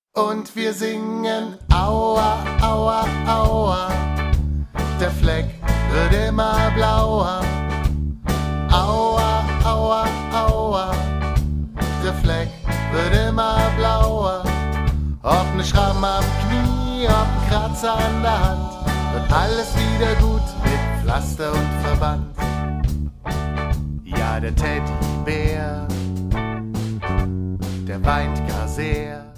Und wir singen Aua, Aua, Aua, der Fleck wird immer blauer. Aua, Aua, Aua, der Fleck wird immer blauer. Ob ne Schramm am Knie, ob ein Kratzer an der Hand, wird alles wieder gut mit Pflaster und Verband. Ja, der Teddybär, der weint gar sehr.